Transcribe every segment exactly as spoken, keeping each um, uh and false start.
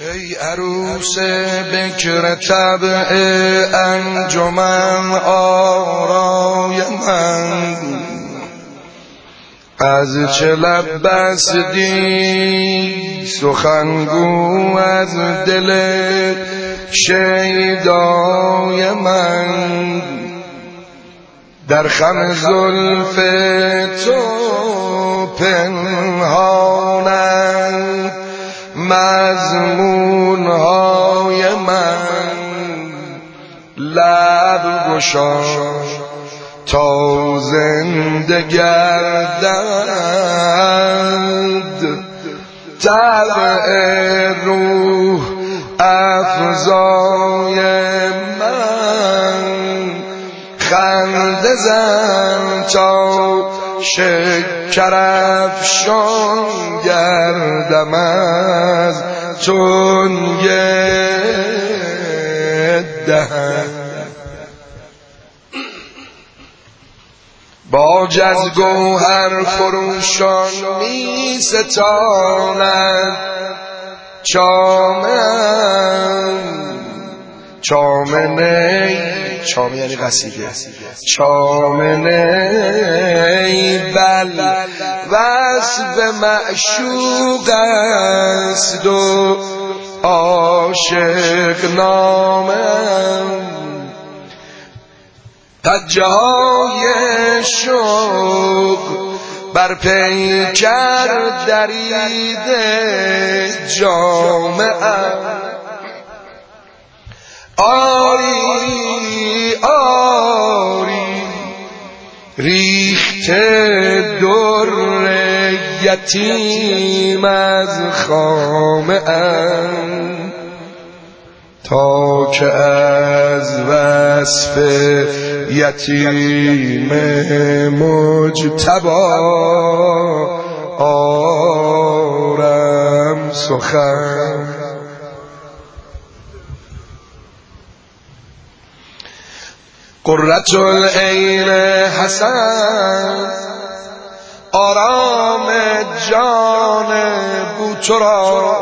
ای عروس بکر طبع انجمن آرای من، از چه لب بستی سخنگو از دل شیدای من. در خم زلف تو پنهانند مضمونهای من، لب گشا تا زنده گردد، طبع روح افزای من. خنده زن تا شکر افشان گردم از تنگ دهن. باج از گوهر فروشان می ستاند چامن، چامنه چامه یعنی قصیده، چامنه بل وصف معشوق است و عاشق نامم. تجه های شوق بر پیکر دریده جامعه، آری آری ریخته در یتیم از خامه‌ام، تا که از وصف یتیم مجتبی آرم سخن. قرة العین حسن، آرام جان بوترا،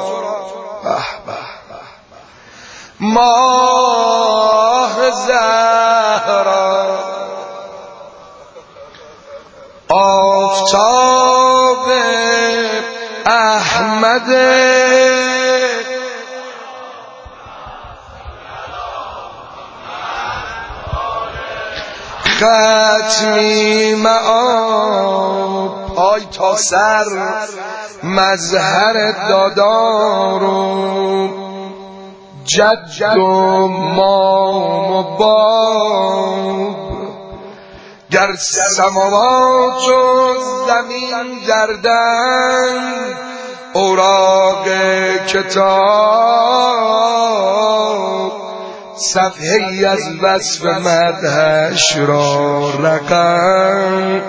ماه زهرا، آفتاب احمد، ختمی معاب پای تا سر، مظهر دادار و جد و مام و باب. گر سماوات و زمین گردند اوراق کتاب، صفحه‌ای از وصف مدحش را رقم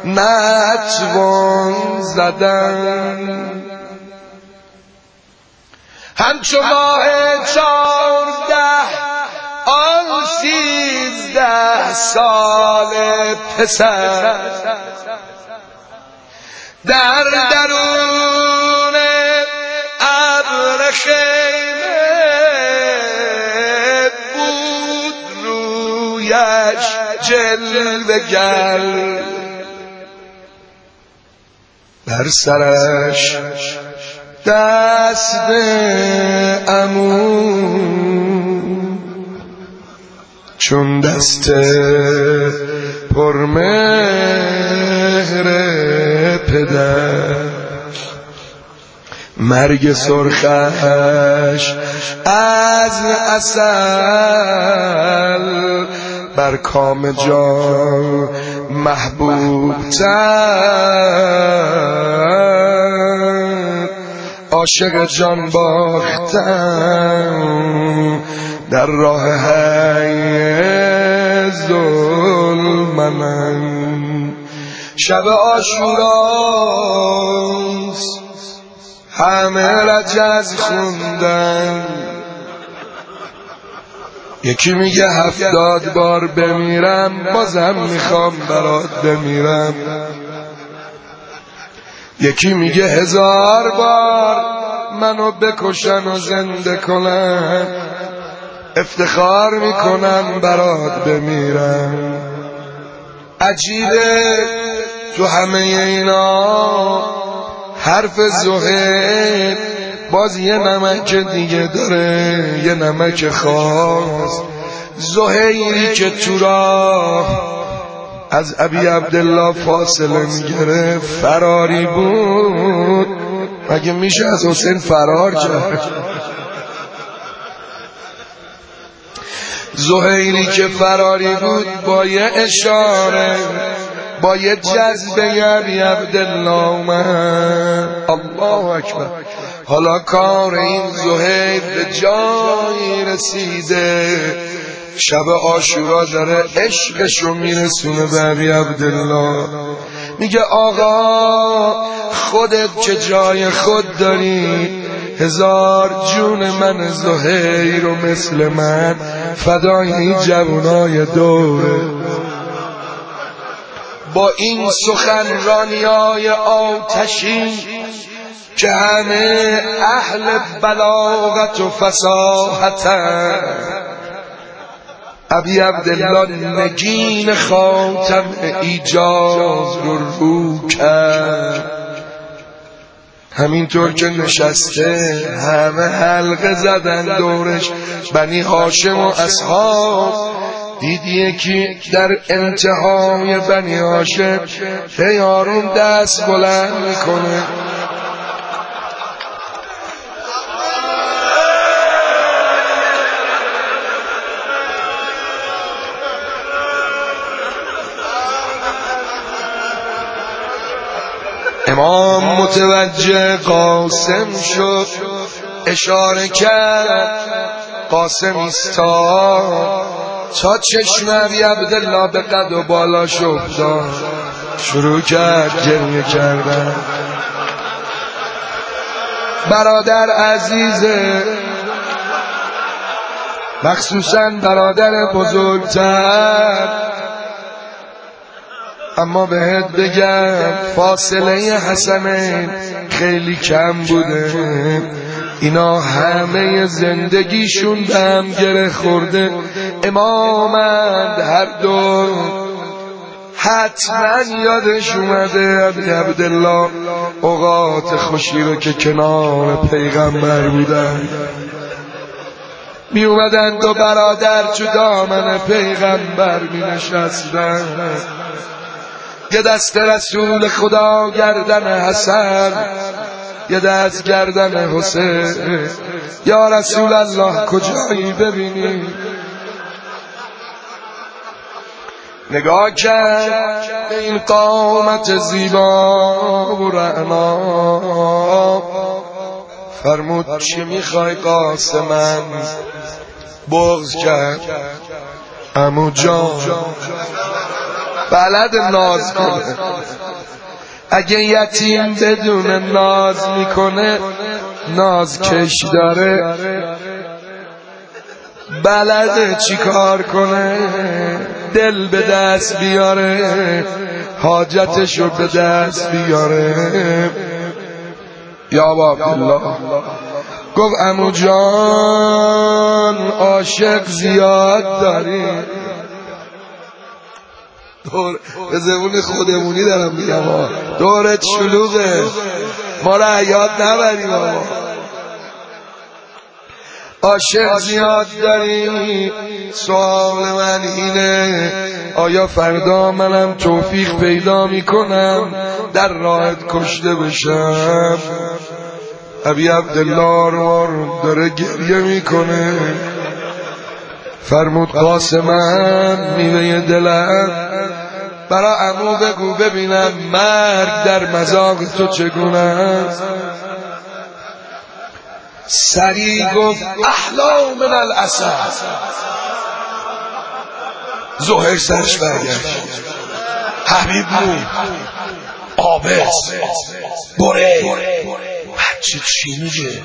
نتوان زدن. همچو ماه چارده آن سیزده سال پسر، در درون ابر خیمه بود رویش جلوه گر، بر سرش دست عمو چون دست پرمهر پدر. مرگ سرخش از عسل بر کام جان محبوب تر، عاشق جان باختم در راه حی ظلمم. شب عاشوراست همه رجز خوندن، یکی میگه هفتاد بار بمیرم بازم میخوام برات بمیرم، یکی میگه هزار بار منو بکشن و زنده کنن، افتخار میکنم برات بمیرم. عجیبه تو همه اینا حرف زهیر باز یه نمک دیگه داره، یه نمک خاص. زهیری که تو راه از ابی عبدالله فاصله میگیره فراری بود. مگه میشه از حسین فرار کرد؟ زهیری که فراری بود با یه اشاره، با یه جذبه ابی عبدالله اومد. الله اکبر. حالا کار این زهیر به جایی رسیده، شب عاشورا داره عشقشو میرسونه به ابی عبدالله. میگه آقا خودت که جای خود داری، هزار جون من زهیر و مثل من فدای این جوانای دوره. با این سخنرانی‌های آتشین که همه اهل بلاغت و فصاحتن، ابی عبدالله نگین خاتم ایجاز رو رو کرد. همینطور که نشسته همه حلقه زدن دورش، بنی هاشم و اصحاب. دیدیه که در انتهای بنی هاشم هیارون دست بلند میکنه، امام متوجه قاسم شد، اشاره کرد قاسم ایستاد تا چشم ابی عبدالله به قد و بالا شد، شروع کرد گریه کردن. برادر عزیزه، مخصوصا برادر بزرگتر، اما بهت بگم فاصله حسنین خیلی کم بوده. اینا همه زندگیشون به هم گره خورده، امامند هر دو. حتما یادش اومده ابی عبدالله اوقات خوشی رو که کنار پیغمبر بودن، می اومدن دو برادر تو دامن پیغمبر می نشستن. یه دست رسول خدا گردن حسن، یه دست گردن حسین. یا رسول الله کجایی ببینی؟ نگاه کرد این قامت زیبا و رعنا، فرمود چی میخوای قاسمم؟ بغض کرد. عمو جان بلد ناز کنه، اگه یتیم بدون ناز میکنه ناز کش داره، بلده چی کار کنه؟ دل به دست بیاره، حاجتشو به دست بیاره. یا عبدالله گفت عمو جان عاشق زیاد داری. دور به زبون خودمونی دارم میگم، دورت شلوغه، ما را حیات نبریم. آقا عاشق زیاد داری. سوال من اینه آیا فردا منم توفیق پیدا میکنم در راهت کشته بشم؟ ابی عبدالله رو داره گریه میکنه. فرمود قاسمم میوه دلم، برا عمو بگو ببینم مرگ در مذاق تو چگونه است. سری گفت احلا من الاسد. زهیر سرش برگشت، حبیب بود، آبس، بره، بچه چی میگه؟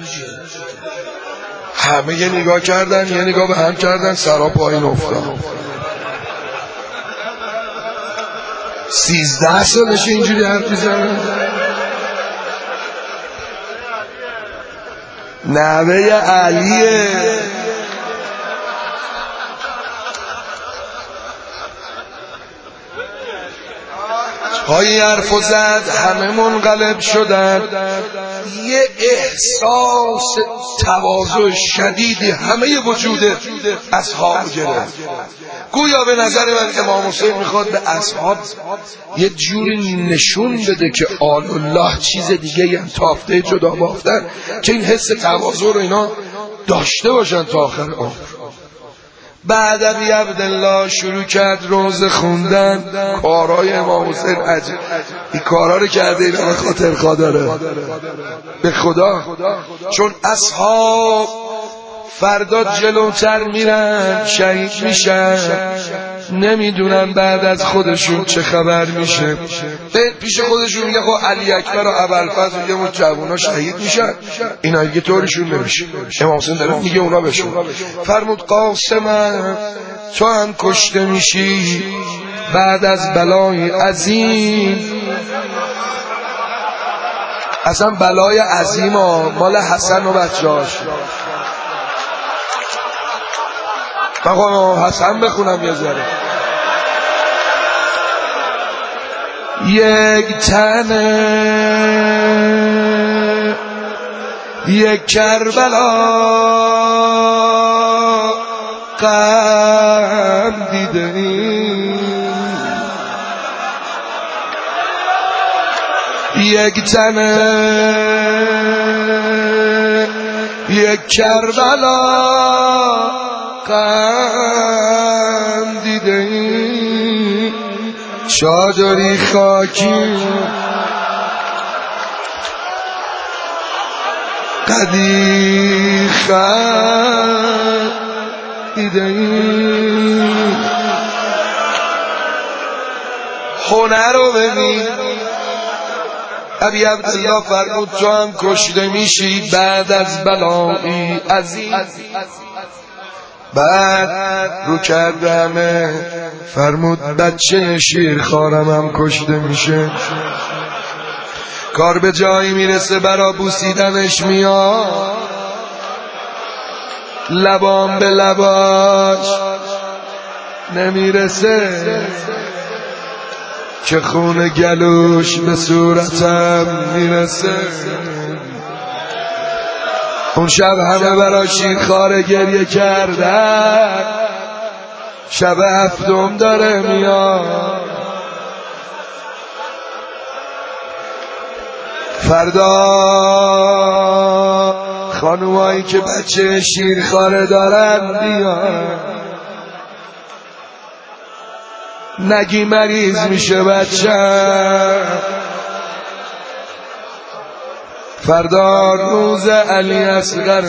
همه یه نگاه کردن، یه نگاه به هم کردن، سرا پایین افتاد. سیزده سالش اینجوری حرف میزنه. نوه علیه. پای حرف و زد، همه منقلب شدن. یه احساس تواضع شدیدی همه وجود اصحاب گرفت. گویا به نظر من امام حسین میخواد به اصحاب یه جوری نشون بده که آل الله چیز دیگه هم تافته جدا بافتن که این حس تواضع رو اینا داشته باشن تا آخر عمر. بعد ابی عبدالله شروع کرد روزه خوندن. کارهای امام حسین عجیب. این کارها رو کرده اینا به خاطر خدا داره، به خدا. چون اصحاب فردا جلوتر میرن، شهید میشن، نمیدونن بعد از خودشون چه خبر میشه. پیش خودشون میگه خب علی اکبر و ابوالفضل و یه مون جوونا شهید میشن، اینا دیگه طورشون نمیشه. امام حسین داره میگه اونا بشون. فرمود قاسم تو هم کشته میشی بعد از بلای عظیم. اصلا بلای عظیم ها مال حسن و بچه‌هاش. بقا حسن بخونم یه ذره. یک تنه یک کربلا غم دیده ای، یک تنه یک کربلا غم دیده ای، چادری خاکی قدیخم دیده ای. هنر رو ببین. ابی عبدالله فرمود تو هم کشته میشی بعد از بلایی عظیم. بعد رو کردمه فرمود بچه شیرخوارم هم کشته میشه. کار به جایی میرسه برا بوسیدنش میاد، لبام به لباش نمیرسه که خون گلوش به صورتم میرسه. اون شب همه برا شیرخواره گریه کردن، شب هفتم داره میاد. فردا خانومایی که بچه شیرخواره دارن بیان، نگی مریض میشه بچه. فردا روز علی اصغر،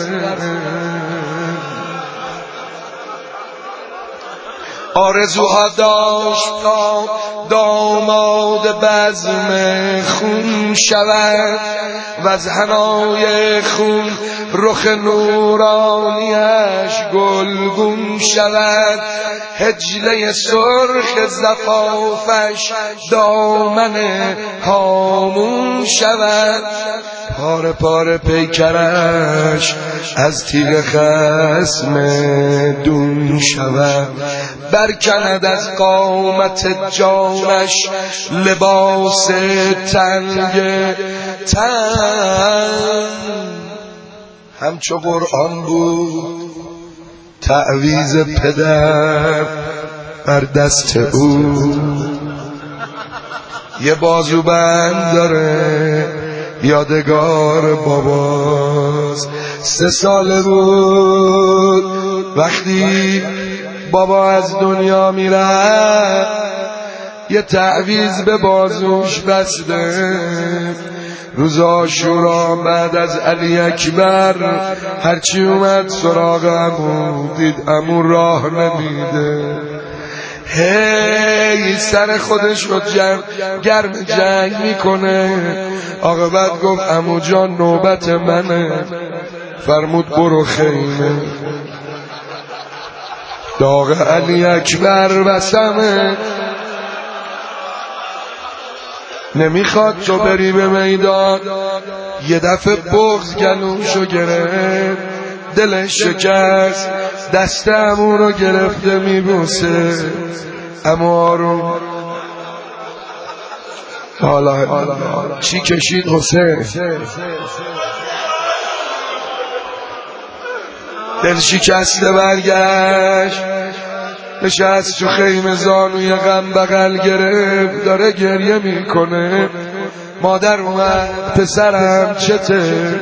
آرزوها داشت تا داماد بزم خون شود و از حنای خون رخ نورانیش گلگون شود. حجله سرخ زفافش دامن هامون شود. پاره پاره پیکرش از تیغ خصم دون شود. برکند از قامت جانش لباس تنگ تن. همچو قرآن بود تعویذ پدر بر دست او. یه بازوبند داره یادگار باباست. سه ساله بود وقتی بابا از دنیا میره، یه تعویذ به بازوش بسته. روز عاشورا بعد از علی اکبر هرچی اومد سراغ عمو، دید عمو راه نمیده. هی سر خودش رو گرم جنگ میکنه. عاقبت گفت عمو جان نوبت منه. فرمود برو خیمه. داغ علی اکبر وسمه. نمیخواد تو بری به میدان. یه دفعه بغض گلوشو گرفت، دلش شکست، دست عمو رو گرفته میبوسه. عمو آروم. حالا چی کشید حسین؟ دل شکسته برگشت، نشست تو خیمه، زانوی غم بغل گرفت، داره گریه میکنه. مادر اومد، پسرم چته؟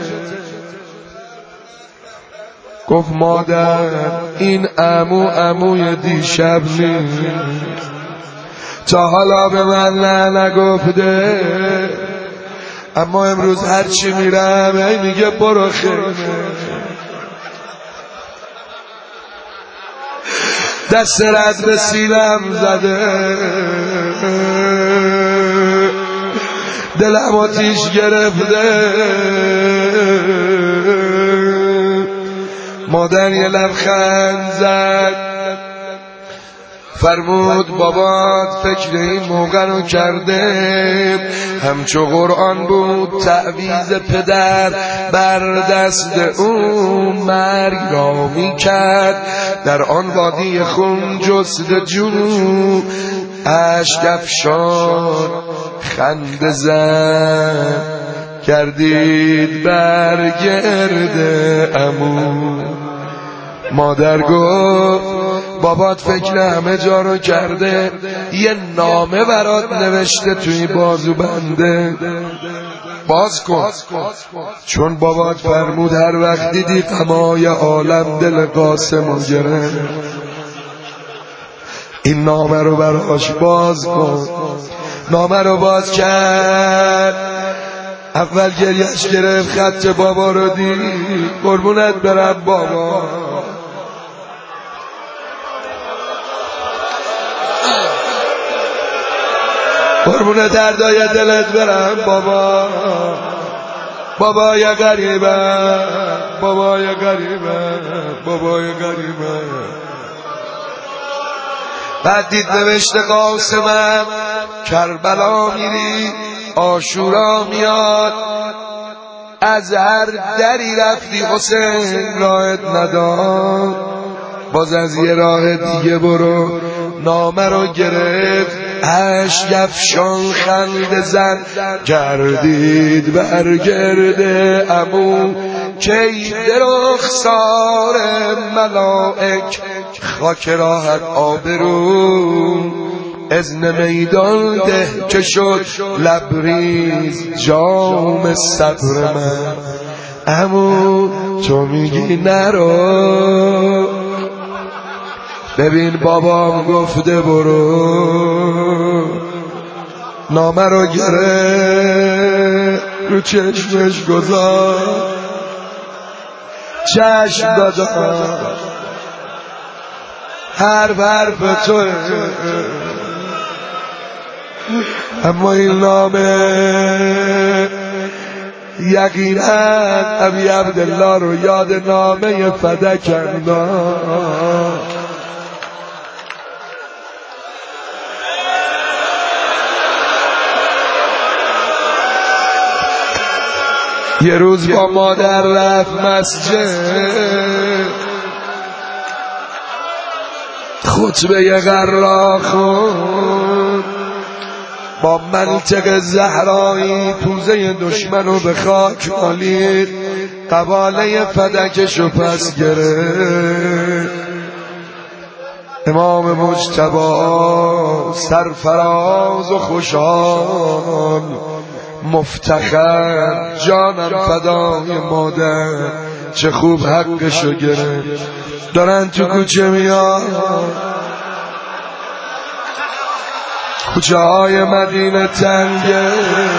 گفت مادر این عمو عموی دیشب نیست، تا حالا به من نه نگفته، اما امروز هرچی میرم ای میگه برو خیمه. دست رد به سینم زده، دلم آتیش گرفته. مادر یه لبخند زد، فرمود بابات فکر این موقع رو کرده، همچو قرآن بود تعویز پدر بر دست اون مرگ را می کرد. در آن وادی خون جستجو اشک افشان خنده زن، گردید بر گرد عمو. مادر گفت بابات فکر همه جا رو کرده، یه نامه برات نوشته توی بازو بنده، باز کن. چون بابات فرمود هر وقت دیدی غمای عالم دل قاسمو گرفت، این نامه رو براش باز کن. نامه رو باز کرد، اول گریش گرفت، خط بابا رو دید، قربونت برم بابا. قربون دردای دلت برم بابا، بابای غریبم، بابای غریبم، بابای غریبم. بعد دید نوشته قاسمم کربلا میری، عاشورا میاد، از هر دری رفتی حسین راهت نداد، باز از یه راه دیگه برو. نامه رو گرفت، اشک افشان خنده زن، گردید برگرده عمو. کی درخسار ملائک خاک راحت آبرو، اذن میدان ده که شد لبریز جام صبر من. عمو تو میگی نرو، ببین بابام گفته برو. نامه رو گره رو چشمش گذار، چشم دادم حرف حرف توه، اما این نامه یقینا ابی عبدالله رو یاد نامه فدک انداخت. یه روز با مادر رفت مسجد، خطبه ی قرا خوند، با منطق زهرایی پوزه دشمنو به خاک مالید، قباله فدکشو پس گرفت. امام مجتبی سرفراز و خوشحال مفتخر، جانم فدای مادر، چه خوب حقشو گرفت. دارن تو کوچه میان، کوچه های مدینه تنگه،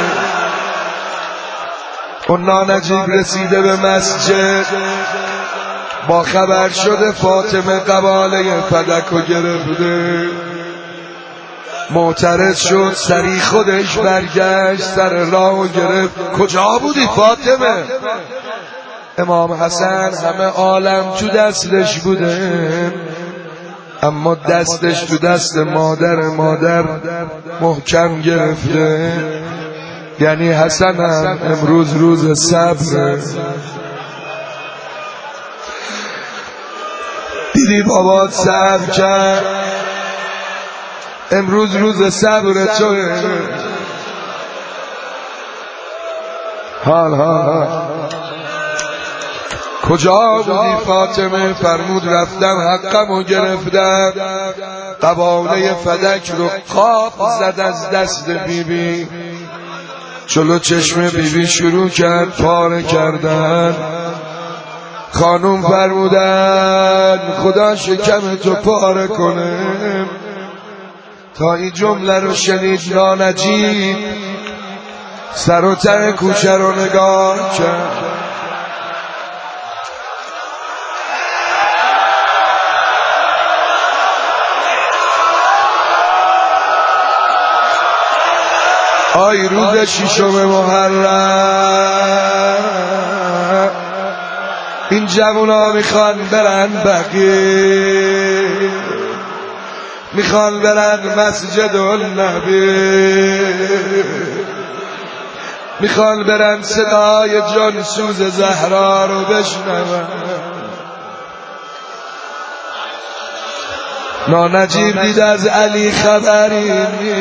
اون نانجیب رسیده به مسجد، با خبر شده فاطمه قباله فدکو گرفته. معترض شد، سری خودش برگشت، سر راهو گرفت. کجا بودی فاطمه؟ امام حسن همه عالم تو دستش بوده، اما دستش تو دست مادر، مادر محکم گرفته. یعنی حسنم امروز روز صبر. دیدی بابات صبر کرد، امروز روز صبر توه. حال حال کجا بودی فاطمه؟ فرمود رفتم حقمو گرفتم. قباله فدک رو قاب زد از دست بیبی. جلو چشم بیبی شروع کرد پاره کردن. خانوم فرمودن خدا شکم تو پاره کنه. تا این جمله رو شنید نانجیب سر و ته کوچه رو نگاه کرد. آی روز ششم محرم، این جوونا میخوان برن بقیه، میخوان برن مسجد النبی، میخوان برن صدای جانسوز زهرا رو بشنون. نانجیب دید از علی خبری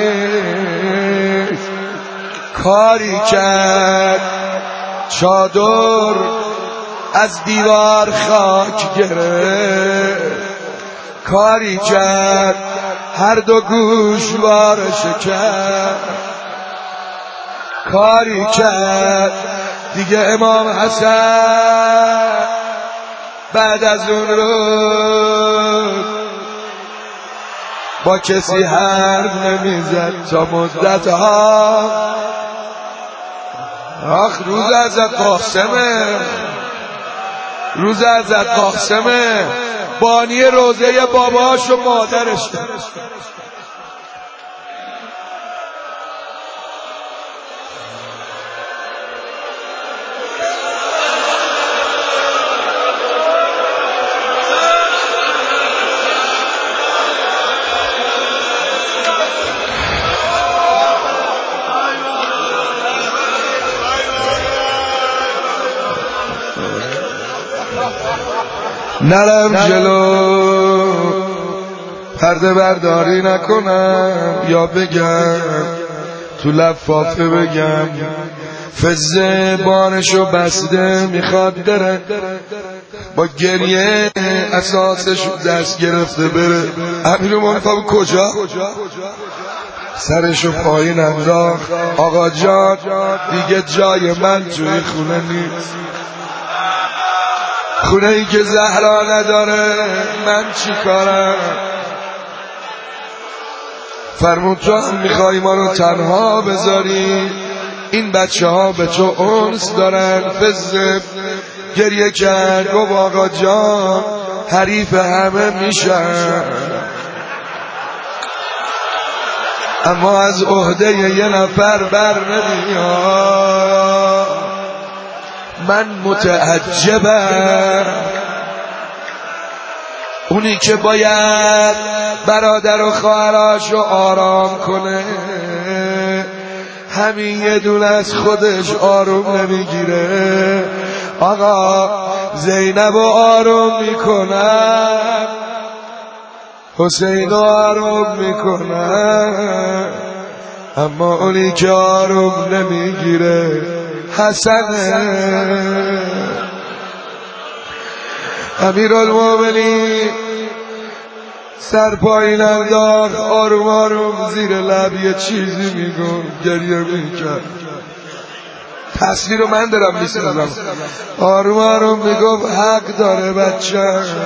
نیست، کاری کرد چادر از دیوار خاک گرفت، کاری کرد هر دو گوشوارش کرد، کاری کرد دیگه امام حسن بعد از اون روز با کسی حرف نمیزد تا مدت ها. آخ روز از قاسمه، روز از قاسمه، بانی روزه باباش و مادرش. نرم جلو پرده برداری نکنم، یا بگم تو لفافه بگم فزه بانشو بسته میخواد بره، با گریه اساسش دست گرفته بره. امیرالمومنین فهم کجا؟ سرشو پایین انداخت. آقا جان دیگه جای من توی خونه نیست، خونه ای که زهرا نداره من چی کارم؟ فرمود تو هم میخوای ما رو تنها بذاری؟ این بچه ها به تو انس دارن. فزه گریه کرد گفت آقا جان حریف همه میشن، اما از عهده یه نفر بر نمیاد. من متعجبم، اونی که باید برادر و خواهراشو آرام کنه همین یه دونه از خودش آروم نمیگیره. آقا زینب رو آروم میکنن، حسین رو آروم میکنن، اما اونی که آروم نمیگیره حسنه. امیرالمومنین سر پایین انداخت، آروم آروم زیر لب یه چیزی میگفت، گریه میکرد. تصویر رو من دارم میسازم. آروم آروم میگفت حق داره بچه.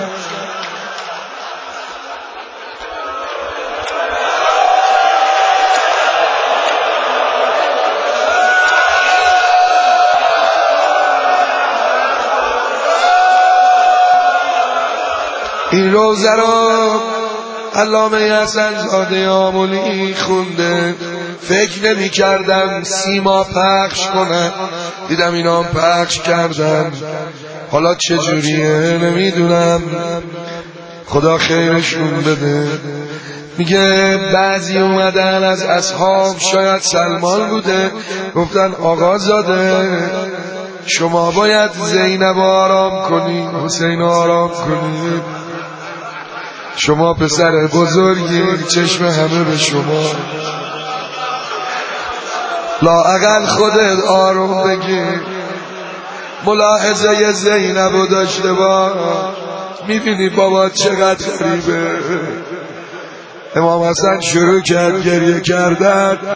این روزه رو علامه حسن زاده آملی خونده. فکر نمی کردم سیما پخش کنن، دیدم اینا پخش کردن. حالا چجوریه نمیدونم، خدا خیرشون بده. میگه بعضی اومدن از اصحاب، شاید سلمان بوده، گفتن آقا زاده شما باید زینب آرام کنی، حسین آرام کنی، شما پسر بزرگی، چشم همه به شما، لااقل خودت آروم بگیر، ملاحظه زینب داشته باش، میبینی بابا چقدر غریبه. امام حسن شروع کرد گریه کردن.